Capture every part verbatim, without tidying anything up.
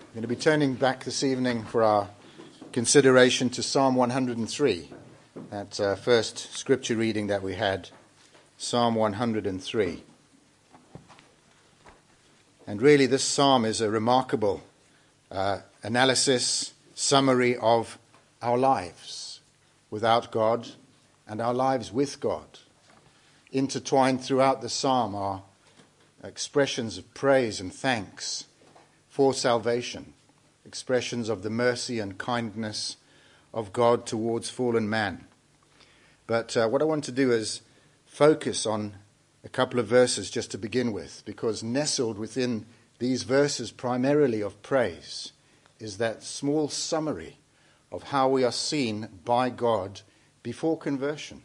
I'm going to be turning back this evening for our consideration to Psalm one hundred three, that uh, first scripture reading that we had, Psalm one hundred three. And really this psalm is a remarkable uh, analysis, summary of our lives without God and our lives with God. Intertwined throughout the psalm are expressions of praise and thanks for salvation, expressions of the mercy and kindness of God towards fallen man. But uh, what I want to do is focus on a couple of verses just to begin with, because nestled within these verses primarily of praise is that small summary of how we are seen by God before conversion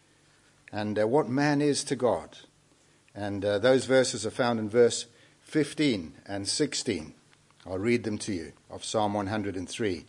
and uh, what man is to God. And uh, those verses are found in verse fifteen and sixteen. I'll read them to you, of Psalm one hundred three.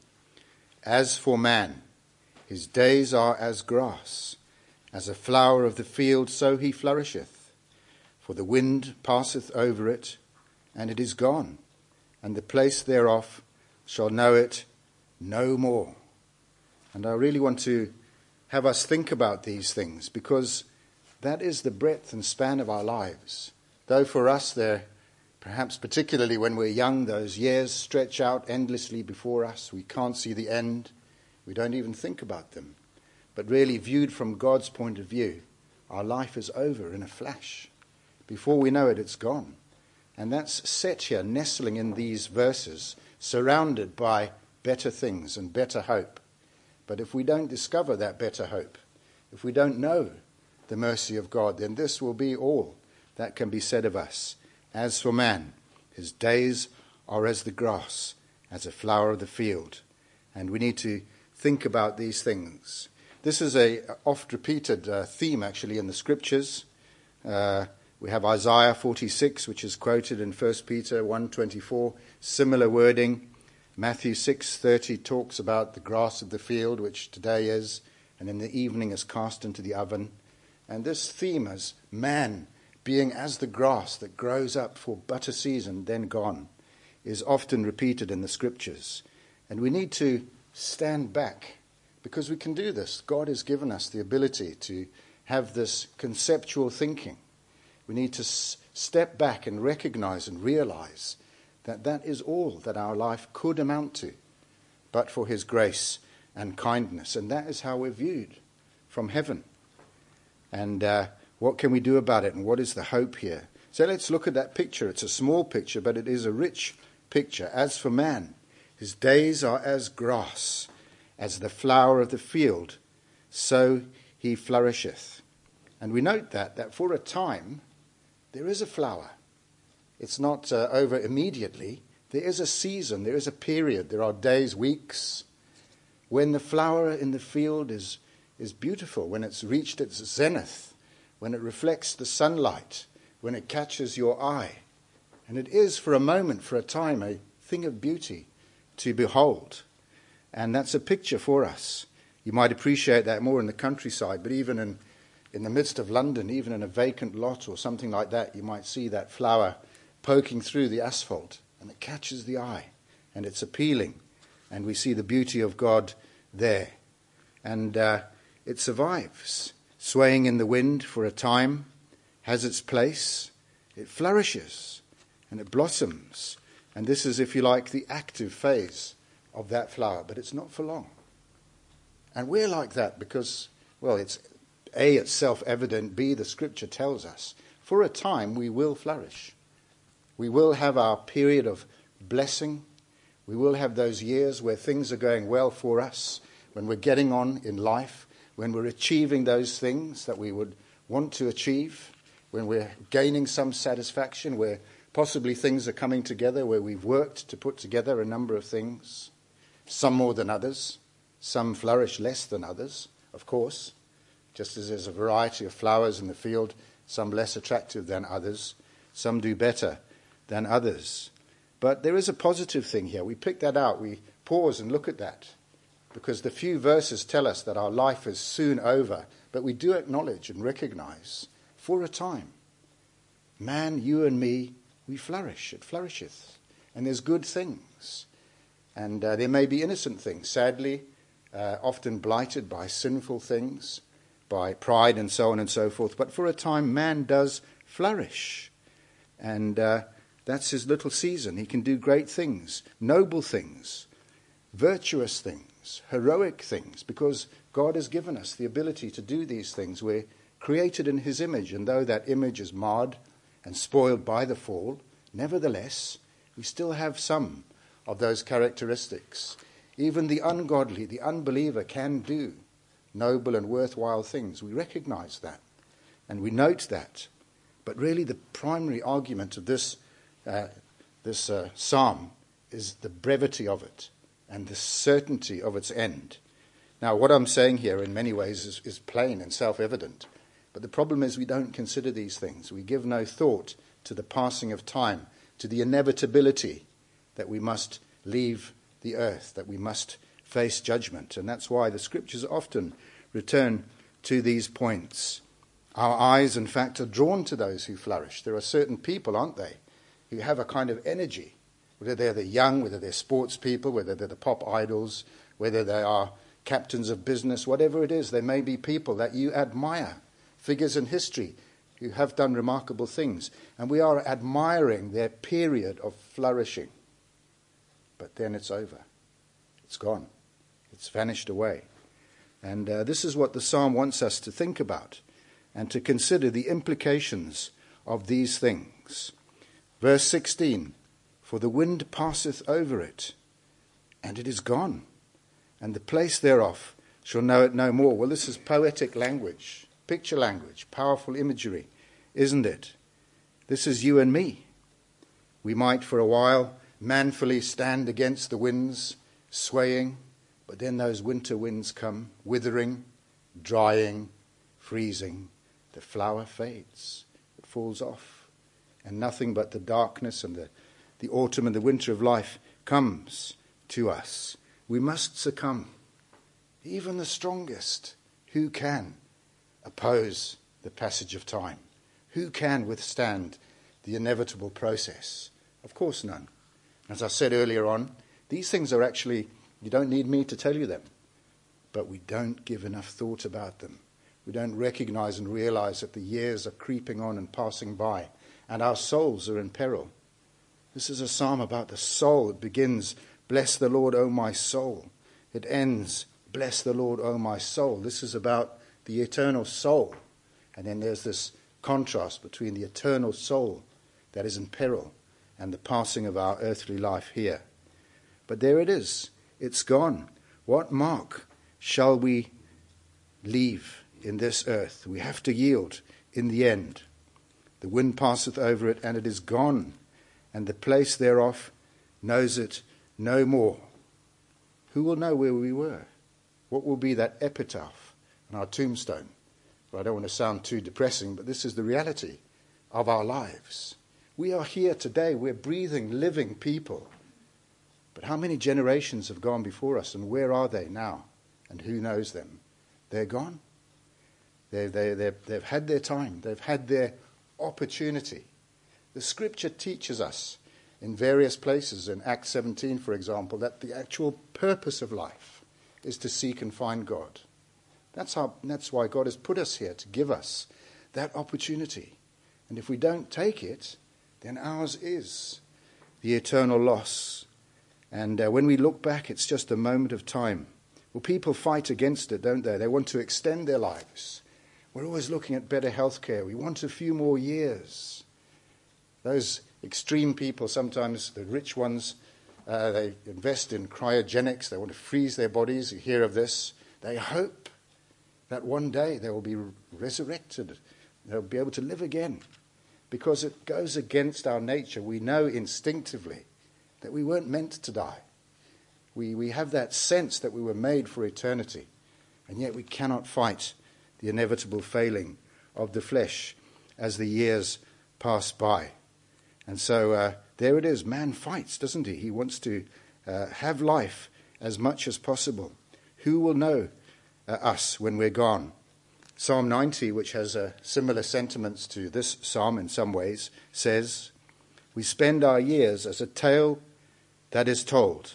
As for man, his days are as grass, as a flower of the field, so he flourisheth. For the wind passeth over it, and it is gone, and the place thereof shall know it no more. And I really want to have us think about these things, because that is the breadth and span of our lives. Though for us they're perhaps particularly when we're young, those years stretch out endlessly before us. We can't see the end. We don't even think about them. But really, viewed from God's point of view, our life is over in a flash. Before we know it, it's gone. And that's set here, nestling in these verses, surrounded by better things and better hope. But if we don't discover that better hope, if we don't know the mercy of God, then this will be all that can be said of us. As for man, his days are as the grass, as a flower of the field. And we need to think about these things. This is a oft-repeated uh, theme, actually, in the Scriptures. Uh, we have Isaiah forty-six, which is quoted in First Peter one twenty-four, similar wording. Matthew six thirty talks about the grass of the field, which today is, and in the evening is cast into the oven. And this theme is man being as the grass that grows up for but a season, then gone, is often repeated in the Scriptures. And we need to stand back, because we can do this. God has given us the ability to have this conceptual thinking. We need to s- step back and recognize and realize that that is all that our life could amount to, but for his grace and kindness. And that is how we're viewed from heaven. And uh, what can we do about it, and what is the hope here? So let's look at that picture. It's a small picture, but it is a rich picture. As for man, his days are as grass, as the flower of the field, so he flourisheth. And we note that, that for a time, there is a flower. It's not uh, over immediately. There is a season, there is a period, there are days, weeks, when the flower in the field is, is beautiful, when it's reached its zenith, when it reflects the sunlight, when it catches your eye. And it is, for a moment, for a time, a thing of beauty to behold. And that's a picture for us. You might appreciate that more in the countryside, but even in, in the midst of London, even in a vacant lot or something like that, you might see that flower poking through the asphalt, and it catches the eye, and it's appealing, and we see the beauty of God there. And uh, it survives, swaying in the wind for a time, has its place, it flourishes, and it blossoms. And this is, if you like, the active phase of that flower, but it's not for long. And we're like that because, well, it's A, it's self-evident, B, the Scripture tells us, for a time we will flourish. We will have our period of blessing. We will have those years where things are going well for us, when we're getting on in life, when we're achieving those things that we would want to achieve, when we're gaining some satisfaction, where possibly things are coming together, where we've worked to put together a number of things, some more than others, some flourish less than others, of course, just as there's a variety of flowers in the field, some less attractive than others, some do better than others. But there is a positive thing here. We pick that out, we pause and look at that, because the few verses tell us that our life is soon over, but we do acknowledge and recognize, for a time, man, you and me, we flourish, it flourisheth. And there's good things. And uh, there may be innocent things, sadly, uh, often blighted by sinful things, by pride and so on and so forth. But for a time, man does flourish. And uh, that's his little season. He can do great things, noble things, virtuous things, heroic things, because God has given us the ability to do these things. We're created in his image, and though that image is marred and spoiled by the fall, nevertheless, we still have some of those characteristics. Even the ungodly, the unbeliever, can do noble and worthwhile things. We recognize that, and we note that. But really the primary argument of this, uh, this uh, psalm is the brevity of it and the certainty of its end. Now, what I'm saying here in many ways is, is plain and self-evident. But the problem is we don't consider these things. We give no thought to the passing of time, to the inevitability that we must leave the earth, that we must face judgment. And that's why the scriptures often return to these points. Our eyes, in fact, are drawn to those who flourish. There are certain people, aren't they, who have a kind of energy, whether they're the young, whether they're sports people, whether they're the pop idols, whether they are captains of business, whatever it is. There may be people that you admire, figures in history who have done remarkable things, and we are admiring their period of flourishing. But then it's over. It's gone. It's vanished away. And uh, this is what the psalm wants us to think about and to consider the implications of these things. Verse sixteen, for the wind passeth over it, and it is gone, and the place thereof shall know it no more. Well, this is poetic language, picture language, powerful imagery, isn't it? This is you and me. We might for a while manfully stand against the winds, swaying, but then those winter winds come, withering, drying, freezing. The flower fades, it falls off, and nothing but the darkness and the, the autumn and the winter of life comes to us. We must succumb. Even the strongest, who can oppose the passage of time? Who can withstand the inevitable process? Of course none. As I said earlier on, these things are actually, you don't need me to tell you them, but we don't give enough thought about them. We don't recognize and realize that the years are creeping on and passing by, and our souls are in peril. This is a psalm about the soul. It begins, bless the Lord, O my soul. It ends, bless the Lord, O my soul. This is about the eternal soul. And then there's this contrast between the eternal soul that is in peril and the passing of our earthly life here. But there it is. It's gone. What mark shall we leave in this earth? We have to yield in the end. The wind passeth over it, and it is gone, and the place thereof knows it no more. Who will know where we were? What will be that epitaph on our tombstone? Well, I don't want to sound too depressing, but this is the reality of our lives. We are here today. We're breathing, living people. But how many generations have gone before us, and where are they now? And who knows them? They're gone. They, they, they've, they've had their time. They've had their opportunity. The scripture teaches us in various places, in Acts seventeen, for example, that the actual purpose of life is to seek and find God. That's how. That's why God has put us here, to give us that opportunity. And if we don't take it, then ours is the eternal loss. And uh, when we look back, it's just a moment of time. Well, people fight against it, don't they? They want to extend their lives. We're always looking at better health care. We want a few more years. Those extreme people, sometimes the rich ones, uh, they invest in cryogenics. They want to freeze their bodies. You hear of this. They hope that one day they will be resurrected. They'll be able to live again, because it goes against our nature. We know instinctively that we weren't meant to die. We, we have that sense that we were made for eternity, and yet we cannot fight the inevitable failing of the flesh as the years pass by. And so uh, there it is. Man fights, doesn't he? He wants to uh, have life as much as possible. Who will know uh, us when we're gone? Psalm ninety, which has uh, similar sentiments to this psalm in some ways, says, we spend our years as a tale that is told.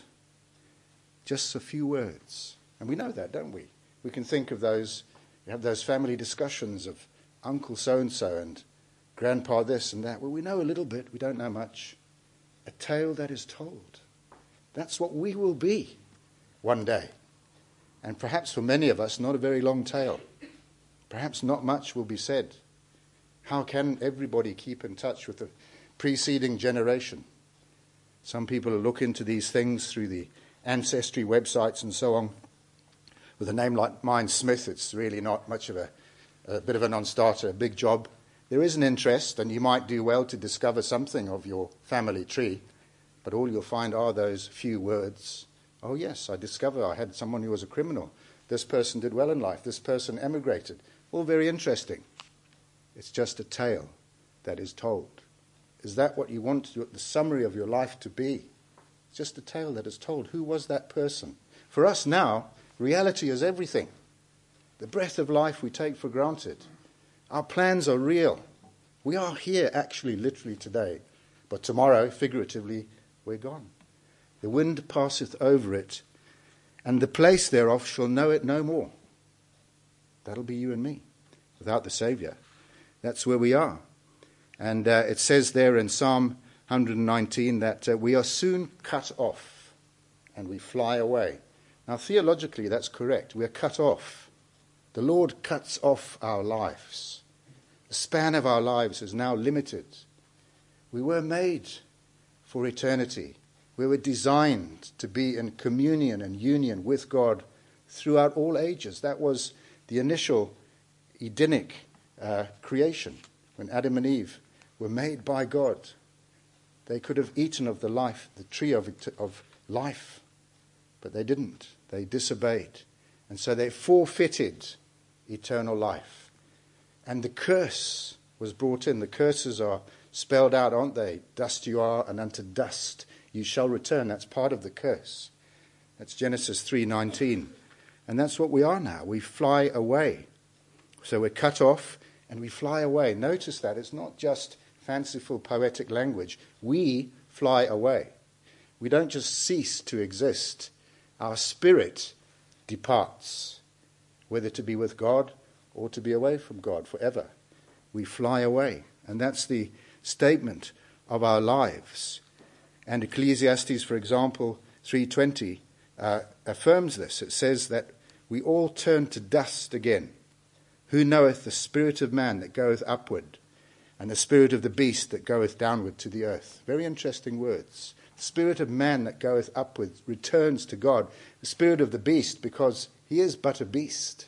Just a few words. And we know that, don't we? We can think of those, we have those family discussions of Uncle so-and-so and Grandpa this and that. Well, we know a little bit, we don't know much. A tale that is told. That's what we will be one day. And perhaps for many of us, not a very long tale. Perhaps not much will be said. How can everybody keep in touch with the preceding generation? Some people look into these things through the ancestry websites and so on. With a name like mine, Smith, it's really not much of a, a bit of a non-starter, a big job. There is an interest, and you might do well to discover something of your family tree, but all you'll find are those few words. Oh yes, I discover I had someone who was a criminal. This person did well in life. This person emigrated. All very interesting. It's just a tale that is told. Is that what you want the summary of your life to be? It's just a tale that is told. Who was that person? For us now, reality is everything. The breath of life we take for granted. Our plans are real. We are here actually, literally today. But tomorrow, figuratively, we're gone. The wind passeth over it, and the place thereof shall know it no more. That'll be you and me, without the Saviour. That's where we are. And uh, it says there in Psalm one nineteen that uh, we are soon cut off and we fly away. Now, theologically, that's correct. We are cut off. The Lord cuts off our lives. The span of our lives is now limited. We were made for eternity. We were designed to be in communion and union with God throughout all ages. That was the initial Edenic uh, creation, when Adam and Eve were made by God. They could have eaten of the life, the tree of, of life, but they didn't. They disobeyed. And so they forfeited eternal life. And the curse was brought in. The curses are spelled out, aren't they? Dust you are, and unto dust you shall return. That's part of the curse. That's Genesis three nineteen. And that's what we are now. We fly away. So we're cut off and we fly away. Notice that. It's not just fanciful poetic language. We fly away. We don't just cease to exist. Our spirit departs, whether to be with God or to be away from God forever. We fly away. And that's the statement of our lives. And Ecclesiastes, for example, three twenty uh, affirms this. It says that we all turn to dust again. Who knoweth the spirit of man that goeth upward, and the spirit of the beast that goeth downward to the earth? Very interesting words. The spirit of man that goeth upward returns to God. The spirit of the beast, because he is but a beast,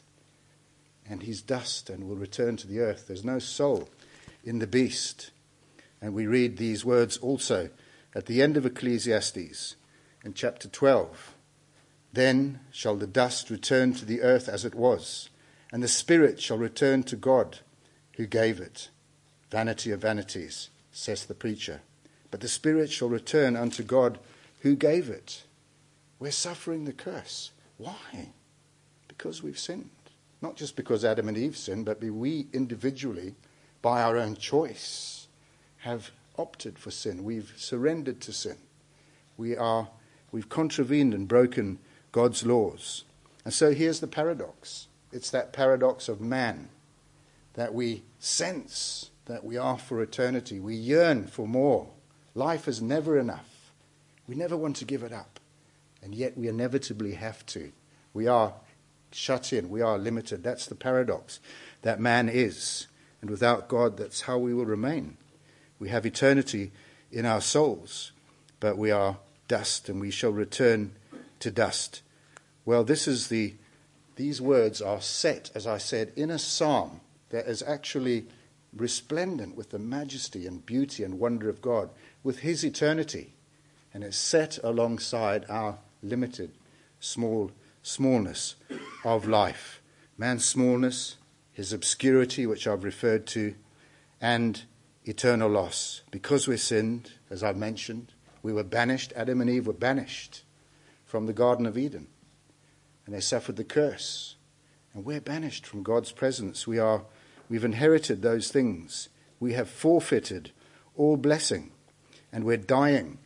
and he's dust and will return to the earth. There's no soul in the beast. And we read these words also at the end of Ecclesiastes in chapter twelve. Then shall the dust return to the earth as it was, and the spirit shall return to God who gave it. Vanity of vanities, says the preacher. But the spirit shall return unto God who gave it. We're suffering the curse. Why? Because we've sinned. Not just because Adam and Eve sinned, but we individually, by our own choice, have opted for sin. We've surrendered to sin. We are, we've contravened and broken God's laws. And so here's the paradox. It's that paradox of man, that we sense that we are for eternity. We yearn for more. Life is never enough. We never want to give it up. And yet we inevitably have to. We are shut in. We are limited. That's the paradox that man is. And without God, that's how we will remain. We have eternity in our souls, but we are dust, and we shall return to dust. Well, this is the, these words are set, as I said, in a psalm that is actually resplendent with the majesty and beauty and wonder of God, with his eternity, and it's set alongside our limited, small, smallness of life. Man's smallness, his obscurity, which I've referred to, and eternal loss. Because we sinned, as I've mentioned, we were banished. Adam and Eve were banished from the Garden of Eden. And they suffered the curse. And we're banished from God's presence. We are, we've inherited those things. We have forfeited all blessing. And we're dying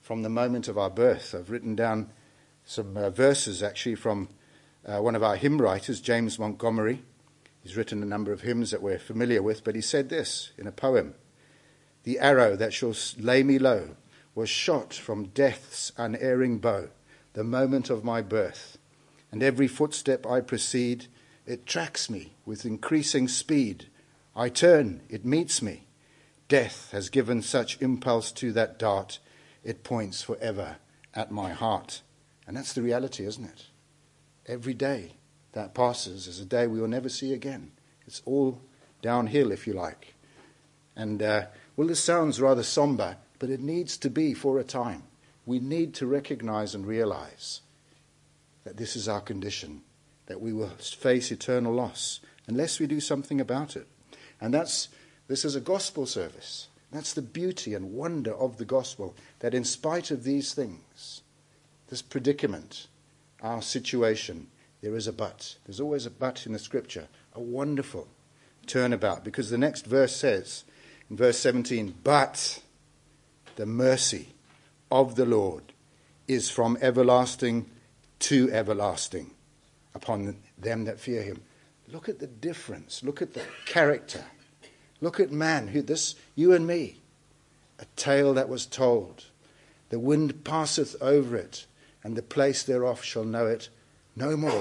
from the moment of our birth. I've written down some uh, verses actually from uh, one of our hymn writers, James Montgomery. He's written a number of hymns that we're familiar with, but he said this in a poem: "The arrow that shall lay me low was shot from death's unerring bow, the moment of my birth, and every footstep I proceed, it tracks me with increasing speed. I turn, it meets me. Death has given such impulse to that dart, it points forever at my heart." And that's the reality, isn't it? Every day that passes is a day we will never see again. It's all downhill, if you like. And, uh, well, this sounds rather somber, but it needs to be for a time. We need to recognize and realize that this is our condition, that we will face eternal loss unless we do something about it. And that's this is a gospel service. That's the beauty and wonder of the gospel, that in spite of these things, this predicament, our situation, there is a but. There's always a but in the scripture, a wonderful turnabout, because the next verse says, in verse seventeen, "But the mercy of the Lord is from everlasting to everlasting upon them that fear him." Look at the difference. Look at the character. Look at man, who this, you and me, a tale that was told. The wind passeth over it, and the place thereof shall know it no more.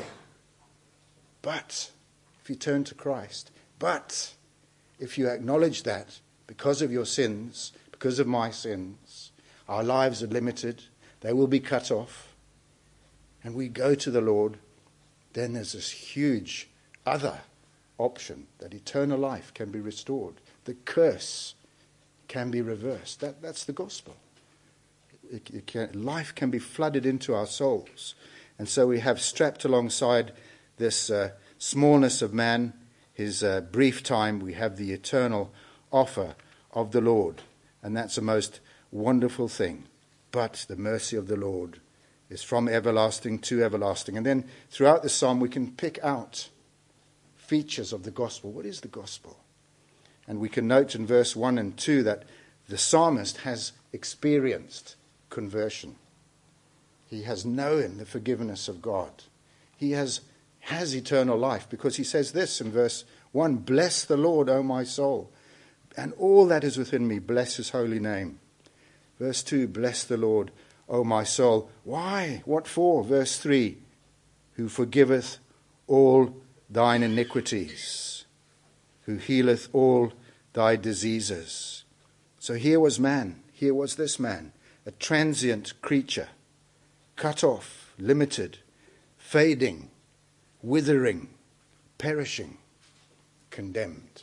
But if you turn to Christ, but if you acknowledge that because of your sins, because of my sins, our lives are limited, they will be cut off, and we go to the Lord, then there's this huge other option, that eternal life can be restored. The curse can be reversed. That, that's the gospel. It, it can, life can be flooded into our souls. And so we have strapped alongside this uh, smallness of man, his uh, brief time, we have the eternal offer of the Lord. And that's a most wonderful thing. But the mercy of the Lord is from everlasting to everlasting. And then throughout the psalm we can pick out features of the gospel. What is the gospel? And we can note in verse one and two that the psalmist has experienced conversion. He has known the forgiveness of God. He has, has eternal life, because he says this in verse one, "Bless the Lord, O my soul, and all that is within me, bless his holy name." Verse two, "Bless the Lord, O my soul." Why? What for? Verse three, "Who forgiveth all thine iniquities, who healeth all thy diseases." So here was man, here was this man, a transient creature, cut off, limited, fading, withering, perishing, condemned.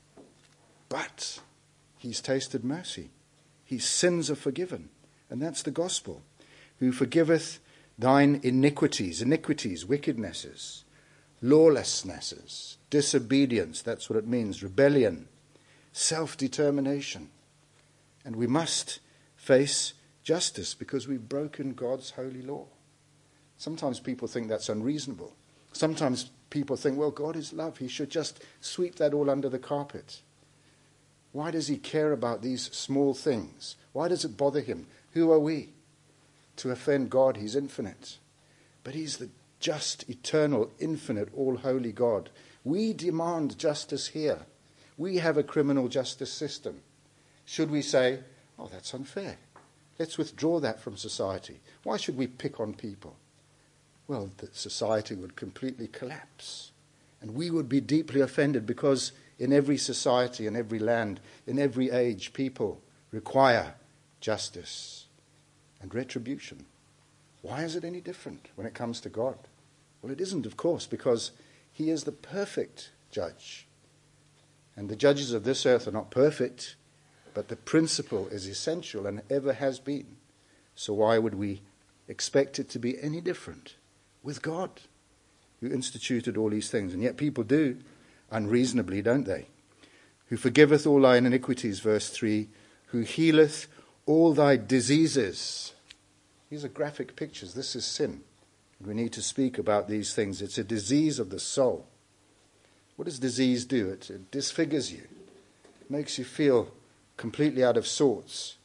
But he's tasted mercy. His sins are forgiven. And that's the gospel. "Who forgiveth thine iniquities," iniquities, wickednesses, lawlessnesses, disobedience, that's what it means, rebellion, self-determination. And we must face justice because we've broken God's holy law. Sometimes people think that's unreasonable. Sometimes people think, well, God is love. He should just sweep that all under the carpet. Why does he care about these small things? Why does it bother him? Who are we to offend God? He's infinite. But he's the just, eternal, infinite, all-holy God. We demand justice here. We have a criminal justice system. Should we say, oh, that's unfair. Let's withdraw that from society. Why should we pick on people? Well, the society would completely collapse. And we would be deeply offended, because in every society, in every land, in every age, people require justice and retribution. Why is it any different when it comes to God? Well, it isn't, of course, because he is the perfect judge. And the judges of this earth are not perfect, but the principle is essential and ever has been. So why would we expect it to be any different with God, who instituted all these things? And yet people do, unreasonably, don't they? "Who forgiveth all thine iniquities," verse three, "who healeth all thy diseases." These are graphic pictures. This is sin. And we need to speak about these things. It's a disease of the soul. What does disease do? It, it disfigures you. It makes you feel completely out of sorts. It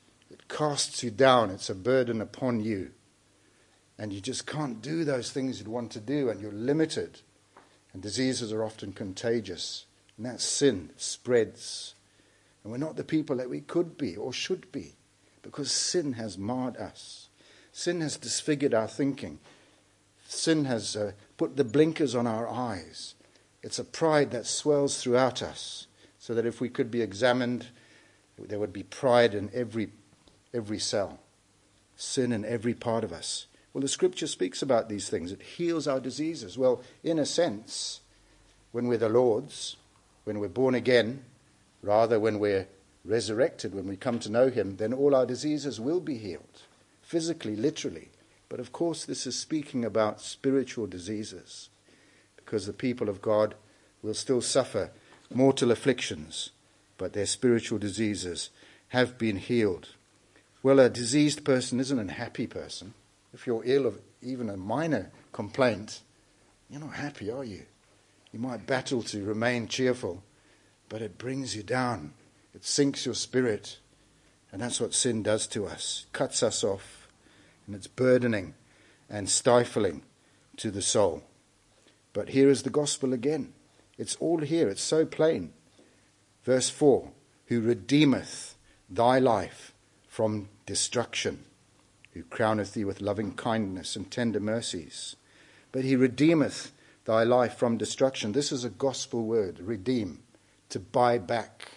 casts you down. It's a burden upon you. And you just can't do those things you'd want to do, and you're limited. And diseases are often contagious. And that sin spreads. And we're not the people that we could be or should be, because sin has marred us. Sin has disfigured our thinking. Sin has uh, put the blinkers on our eyes. It's a pride that swells throughout us, so that if we could be examined, there would be pride in every every cell, sin in every part of us. Well, the Scripture speaks about these things. It heals our diseases. Well, in a sense, when we're the Lord's, when we're born again, rather when we're resurrected, when we come to know him, then all our diseases will be healed, physically, literally. But of course, this is speaking about spiritual diseases, because the people of God will still suffer mortal afflictions, but their spiritual diseases have been healed. Well, a diseased person isn't a happy person. If you're ill of even a minor complaint, you're not happy, are you? You might battle to remain cheerful, but it brings you down. It sinks your spirit. And that's what sin does to us. Cuts us off. And it's burdening and stifling to the soul. But here is the gospel again. It's all here. It's so plain. Verse four, who redeemeth thy life from destruction, who crowneth thee with loving kindness and tender mercies. But he redeemeth thy life from destruction. This is a gospel word, redeem, to buy back.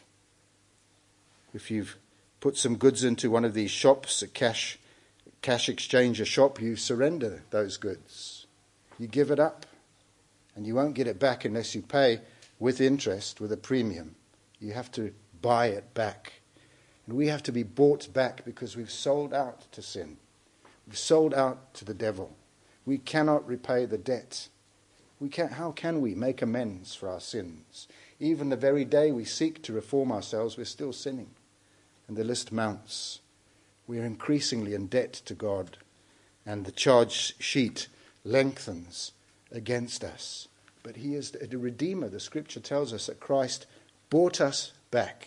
If you've put some goods into one of these shops, a cash cash exchanger shop, you surrender those goods. You give it up, and you won't get it back unless you pay with interest, with a premium. You have to buy it back. And we have to be bought back because we've sold out to sin. We've sold out to the devil. We cannot repay the debt. We can, how can we make amends for our sins? Even the very day we seek to reform ourselves, we're still sinning. And the list mounts. We are increasingly in debt to God. And the charge sheet lengthens against us. But he is the Redeemer. The Scripture tells us that Christ bought us back.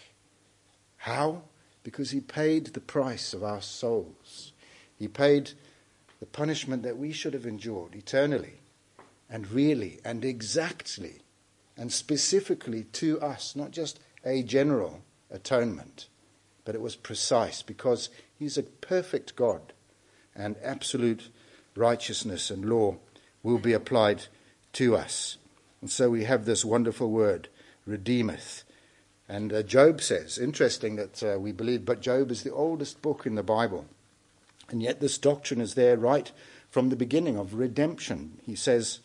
How? Because he paid the price of our souls. He paid the punishment that we should have endured eternally and really and exactly and specifically to us, not just a general atonement, but it was precise because he's a perfect God, and absolute righteousness and law will be applied to us. And so we have this wonderful word, redeemeth. And uh, Job says, interesting that uh, we believe, but Job is the oldest book in the Bible. And yet this doctrine is there right from the beginning of redemption. He says,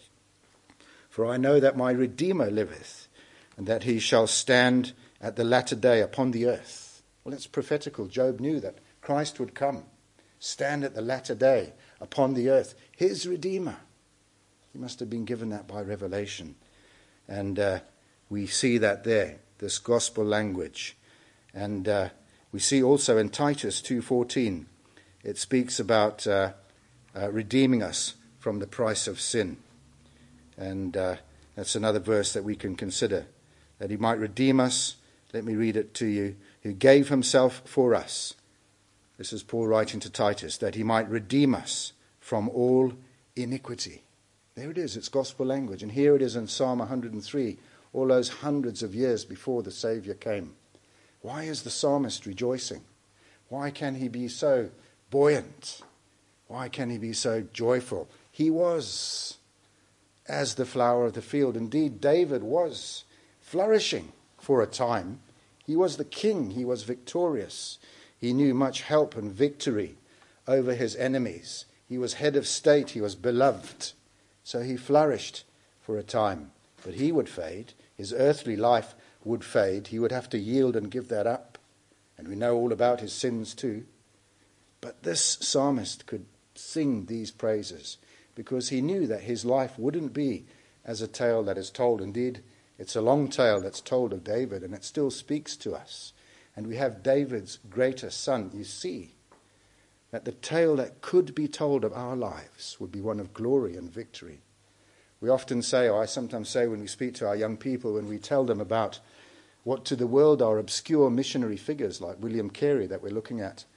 for I know that my Redeemer liveth, and that he shall stand at the latter day upon the earth. Well, it's prophetical. Job knew that Christ would come, stand at the latter day upon the earth, his Redeemer. He must have been given that by revelation. And uh, we see that there, this gospel language. And uh, we see also in Titus two fourteen, it speaks about uh, uh, redeeming us from the price of sin. And uh, that's another verse that we can consider, that he might redeem us. Let me read it to you. Who gave himself for us. This is Paul writing to Titus, that he might redeem us from all iniquity. There it is, it's gospel language. And here it is in Psalm one hundred three, all those hundreds of years before the Saviour came. Why is the psalmist rejoicing? Why can he be so buoyant? Why can he be so joyful? He was as the flower of the field. Indeed, David was flourishing for a time. He was the king. He was victorious. He knew much help and victory over his enemies. He was head of state. He was beloved. So he flourished for a time. But he would fade. His earthly life would fade. He would have to yield and give that up. And we know all about his sins too. But this psalmist could sing these praises because he knew that his life wouldn't be as a tale that is told. Indeed, it's a long tale that's told of David, and it still speaks to us. And we have David's greater son. You see that the tale that could be told of our lives would be one of glory and victory. We often say, or I sometimes say when we speak to our young people, when we tell them about what to the world are obscure missionary figures like William Carey that we're looking at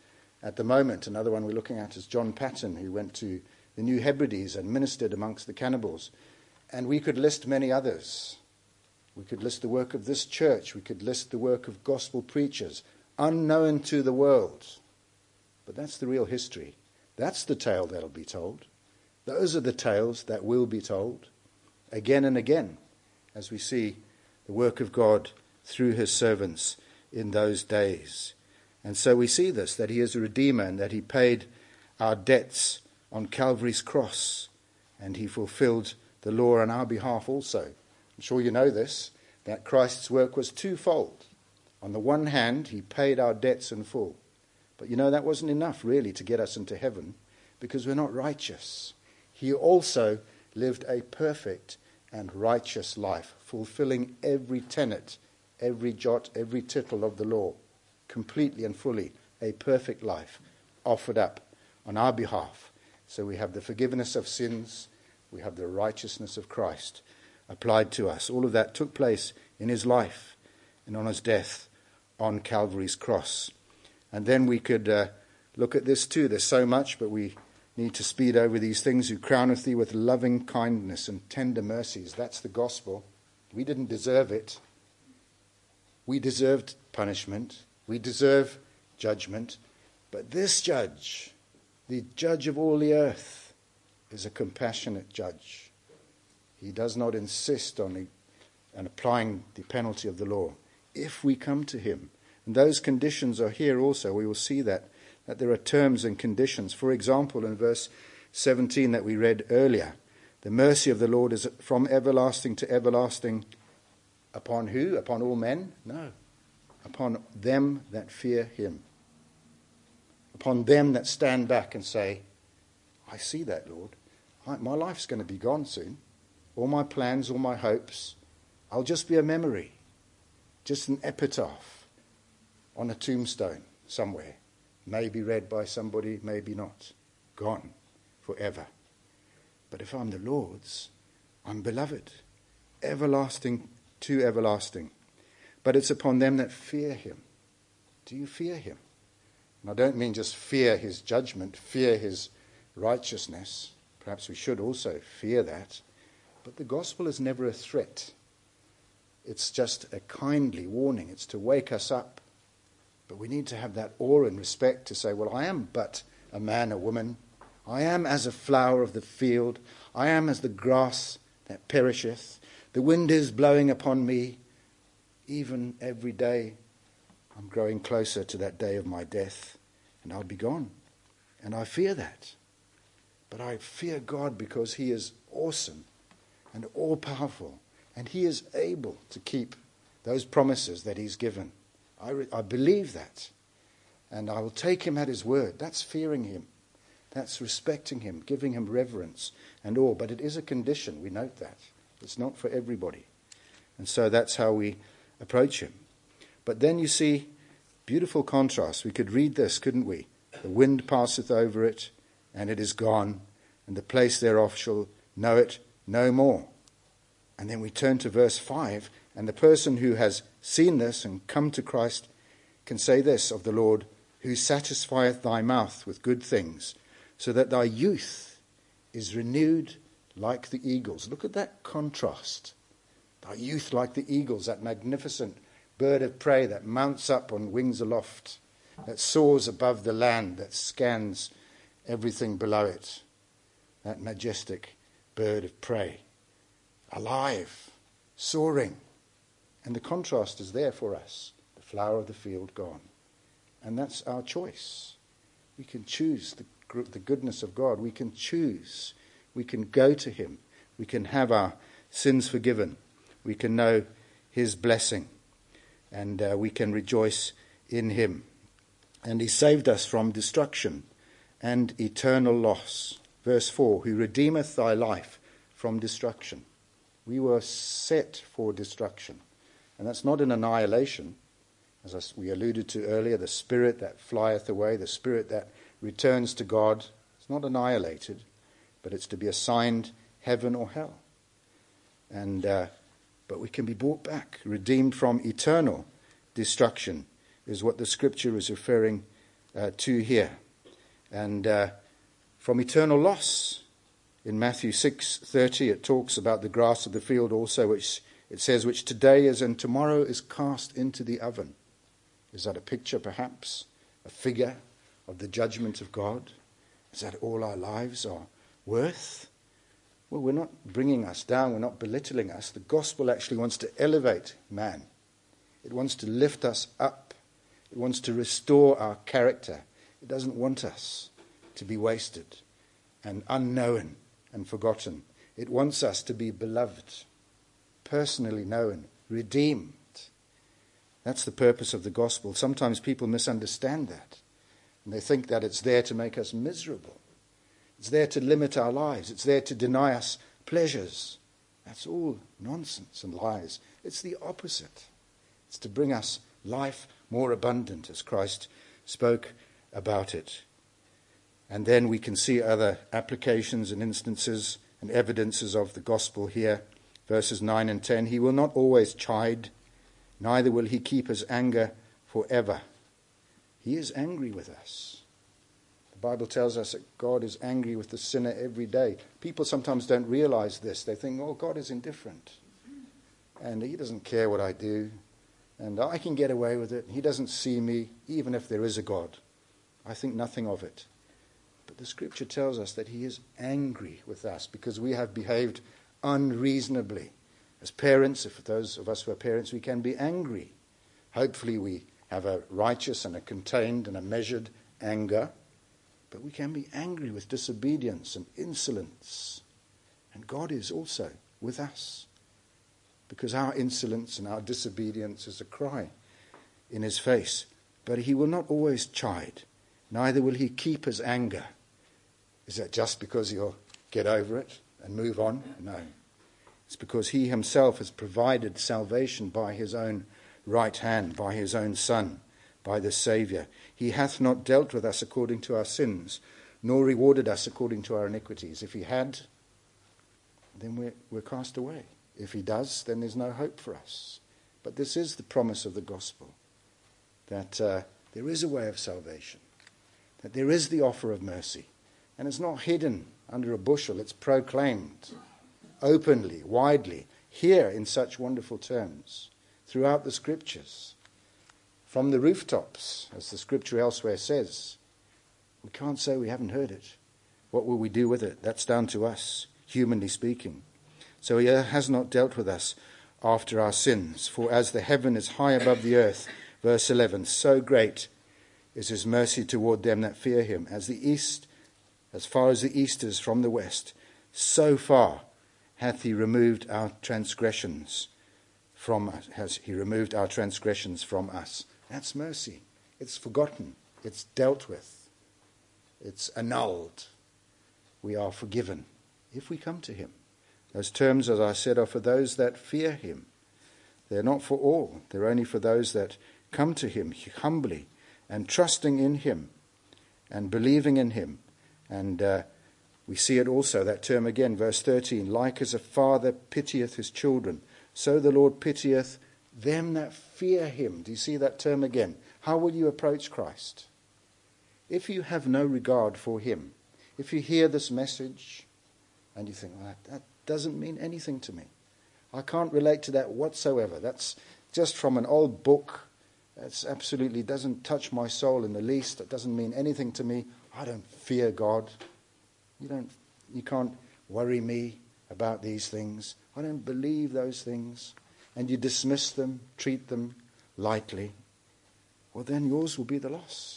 at the moment. Another one we're looking at is John Patton, who went to the New Hebrides and ministered amongst the cannibals. And we could list many others. We could list the work of this church. We could list the work of gospel preachers, unknown to the world. But that's the real history. That's the tale that'll be told. Those are the tales that will be told again and again as we see the work of God through his servants in those days. And so we see this, that he is a redeemer and that he paid our debts on Calvary's cross, and he fulfilled the law on our behalf also. I'm sure you know this, that Christ's work was twofold. On the one hand, he paid our debts in full. But you know, that wasn't enough really to get us into heaven, because we're not righteous. He also lived a perfect and righteous life, fulfilling every tenet, every jot, every tittle of the law, completely and fully, a perfect life offered up on our behalf. So we have the forgiveness of sins, we have the righteousness of Christ applied to us. All of that took place in his life and on his death on Calvary's cross. And then we could uh, look at this too. There's so much, but we need to speed over these things. Who crowneth thee with loving kindness and tender mercies. That's the gospel. We didn't deserve it. We deserved punishment. We deserve judgment. But this judge, the judge of all the earth, is a compassionate judge. He does not insist on, the, on applying the penalty of the law. If we come to him, and those conditions are here also, we will see that, that there are terms and conditions. For example, in verse seventeen that we read earlier, the mercy of the Lord is from everlasting to everlasting. Upon who? Upon all men? No. Upon them that fear him. Upon them that stand back and say, I see that, Lord. I, my life's going to be gone soon. All my plans, all my hopes, I'll just be a memory. Just an epitaph on a tombstone somewhere. Maybe read by somebody, maybe not. Gone forever. But if I'm the Lord's, I'm beloved. Everlasting to everlasting. But it's upon them that fear him. Do you fear him? And I don't mean just fear his judgment, fear his righteousness. Perhaps we should also fear that. But the gospel is never a threat. It's just a kindly warning. It's to wake us up. But we need to have that awe and respect to say, well, I am but a man, a woman. I am as a flower of the field. I am as the grass that perisheth. The wind is blowing upon me. Even every day I'm growing closer to that day of my death, and I'll be gone. And I fear that. But I fear God because he is awesome and all-powerful, and he is able to keep those promises that he's given. I, re- I believe that, and I will take him at his word. That's fearing him. That's respecting him, giving him reverence and awe. But it is a condition, we note that. It's not for everybody. And so that's how we approach him. But then you see beautiful contrast. We could read this, couldn't we? The wind passeth over it, and it is gone, and the place thereof shall know it no more. And then we turn to verse five, and the person who has seen this and come to Christ can say this of the Lord, who satisfieth thy mouth with good things, so that thy youth is renewed like the eagles. Look at that contrast. Thy youth like the eagles, that magnificent bird of prey that mounts up on wings aloft, that soars above the land, that scans everything below it. That majestic bird of prey, alive, soaring. And the contrast is there for us. The flower of the field gone. And that's our choice. We can choose the, the goodness of God. We can choose. We can go to him. We can have our sins forgiven. We can know his blessing. And uh, we can rejoice in him. And he saved us from destruction and eternal loss. Verse four, who redeemeth thy life from destruction. We were set for destruction. And that's not an annihilation. As we alluded to earlier, the spirit that flieth away, the spirit that returns to God, it's not annihilated, but it's to be assigned heaven or hell. And uh, but we can be brought back, redeemed from eternal destruction, is what the scripture is referring uh, to here. And uh, from eternal loss. In Matthew six thirty, it talks about the grass of the field also, which it says, which today is and tomorrow is cast into the oven. Is that a picture, perhaps, a figure of the judgment of God? Is that all our lives are worth? Well, we're not bringing us down, we're not belittling us. The gospel actually wants to elevate man. It wants to lift us up. It wants to restore our character. It doesn't want us to be wasted and unknown and forgotten. It wants us to be beloved, personally known, redeemed. That's the purpose of the gospel. Sometimes people misunderstand that, and they think that it's there to make us miserable. It's there to limit our lives. It's there to deny us pleasures. That's all nonsense and lies. It's the opposite. It's to bring us life more abundant, as Christ spoke about it. And then we can see other applications and instances and evidences of the gospel here. Verses nine and ten, he will not always chide, neither will he keep his anger forever. He is angry with us. The Bible tells us that God is angry with the sinner every day. People sometimes don't realize this. They think, oh, God is indifferent. And he doesn't care what I do. And I can get away with it. He doesn't see me, even if there is a God. I think nothing of it. But the scripture tells us that he is angry with us because we have behaved unreasonably. As parents, if those of us who are parents, we can be angry. Hopefully we have a righteous and a contained and a measured anger. But we can be angry with disobedience and insolence. And God is also with us. Because our insolence and our disobedience is a cry in his face. But he will not always chide. Neither will he keep his anger. Is that just because he'll get over it and move on? No. It's because he himself has provided salvation by his own right hand, by his own Son, by the Saviour. He hath not dealt with us according to our sins, nor rewarded us according to our iniquities. If he had, then we're, we're cast away. If he does, then there's no hope for us. But this is the promise of the gospel, that uh, there is a way of salvation, that there is the offer of mercy. And it's not hidden under a bushel. It's proclaimed openly, widely, here in such wonderful terms, throughout the scriptures, from the rooftops, as the scripture elsewhere says. We can't say we haven't heard it. What will we do with it? That's down to us, humanly speaking. So he has not dealt with us after our sins. For as the heaven is high above the earth, verse eleven, so great is his mercy toward them that fear him. As the east As far as the east is from the west, so far hath he removed our transgressions from us. Has he removed our transgressions from us? That's mercy. It's forgotten. It's dealt with. It's annulled. We are forgiven if we come to him. Those terms, as I said, are for those that fear him. They're not for all. They're only for those that come to him humbly and trusting in him and believing in him. And uh, we see it also, that term again, verse thirteen, like as a father pitieth his children, so the Lord pitieth them that fear him. Do you see that term again? How will you approach Christ? If you have no regard for him, if you hear this message and you think, well, that, that doesn't mean anything to me. I can't relate to that whatsoever. That's just from an old book. That's absolutely doesn't touch my soul in the least. It doesn't mean anything to me. I don't fear God. You don't. You can't worry me about these things. I don't believe those things. And you dismiss them, treat them lightly. Well, then yours will be the loss.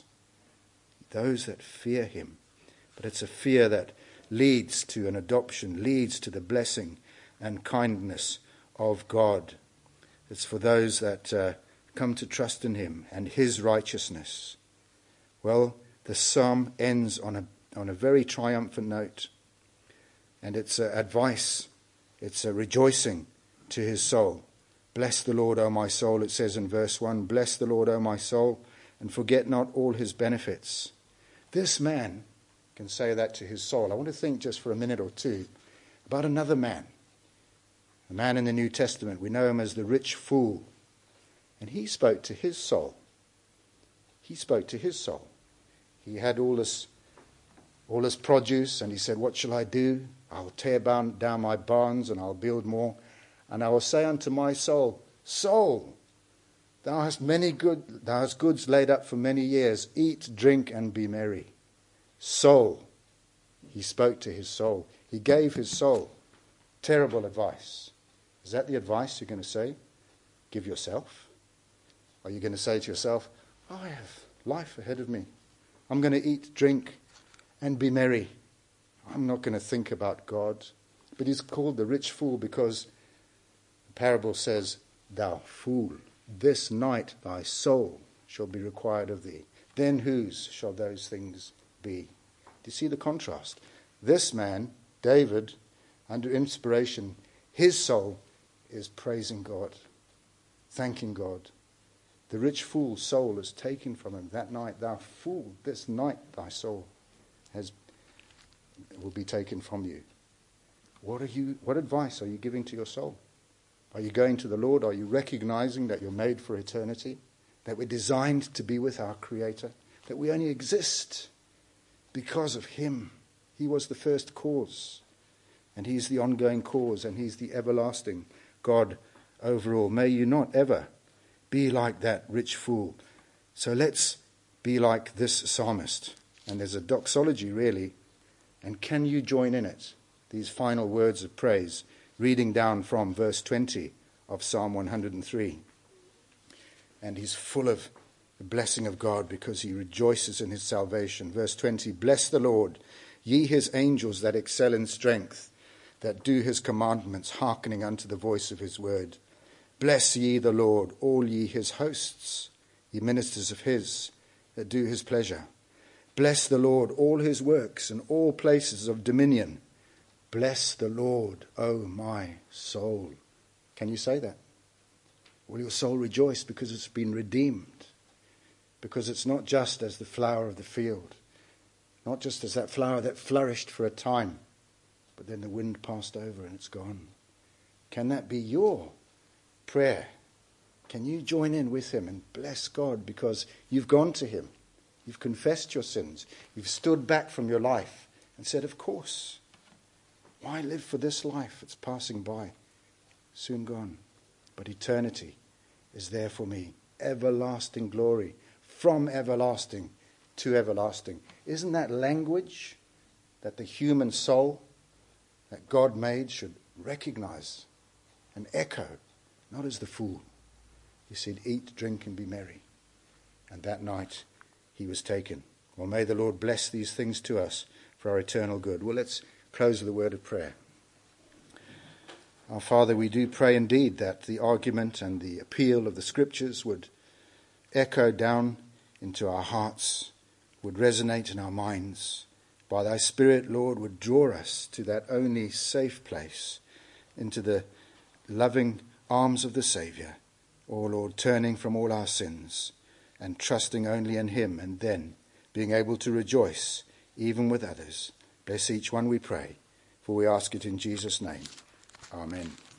Those that fear him. But it's a fear that leads to an adoption, leads to the blessing and kindness of God. It's for those that uh, come to trust in him and his righteousness. Well, the psalm ends on a on a very triumphant note. And it's uh, advice. It's a rejoicing to his soul. Bless the Lord, O my soul, it says in verse one. Bless the Lord, O my soul, and forget not all his benefits. This man can say that to his soul. I want to think just for a minute or two about another man. A man in the New Testament. We know him as the rich fool. And he spoke to his soul. He spoke to his soul. He had all this, all this produce, and he said, what shall I do? I'll tear down my barns, and I'll build more. And I will say unto my soul, soul, thou hast many good, thou hast goods laid up for many years. Eat, drink, and be merry. Soul. He spoke to his soul. He gave his soul terrible advice. Is that the advice you're going to say? Give yourself? Are you going to say to yourself, I have life ahead of me. I'm going to eat, drink, and be merry. I'm not going to think about God. But he's called the rich fool because the parable says, thou fool, this night thy soul shall be required of thee. Then whose shall those things be? Do you see the contrast? This man, David, under inspiration, his soul is praising God, thanking God. The rich fool's soul is taken from him that night. Thou fool, this night thy soul has will be taken from you. What are you? What advice are you giving to your soul? Are you going to the Lord? Are you recognizing that you're made for eternity? That we're designed to be with our Creator? That we only exist because of Him? He was the first cause, and He's the ongoing cause, and He's the everlasting God over all. May you not ever be like that rich fool. So let's be like this psalmist. And there's a doxology, really. And can you join in it? These final words of praise, reading down from verse twenty of Psalm one hundred three. And he's full of the blessing of God because he rejoices in his salvation. Verse twenty, bless the Lord, ye his angels that excel in strength, that do his commandments, hearkening unto the voice of his word. Bless ye the Lord, all ye his hosts, ye ministers of his, that do his pleasure. Bless the Lord, all his works, and all places of dominion. Bless the Lord, O my soul. Can you say that? Will your soul rejoice because it's been redeemed? Because it's not just as the flower of the field, not just as that flower that flourished for a time, but then the wind passed over and it's gone. Can that be your prayer? Can you join in with him and bless God because you've gone to him? You've confessed your sins. You've stood back from your life and said, of course, why live for this life? It's passing by, soon gone. But eternity is there for me. Everlasting glory, from everlasting to everlasting. Isn't that language that the human soul that God made should recognize and echo? Not as the fool. He said, eat, drink, and be merry. And that night he was taken. Well, may the Lord bless these things to us for our eternal good. Well, let's close with a word of prayer. Our Father, we do pray indeed that the argument and the appeal of the Scriptures would echo down into our hearts, would resonate in our minds. By thy Spirit, Lord, would draw us to that only safe place, into the loving arms of the Saviour. O Lord, turning from all our sins and trusting only in him, and then being able to rejoice even with others. Bless each one, we pray, for we ask it in Jesus' name. Amen.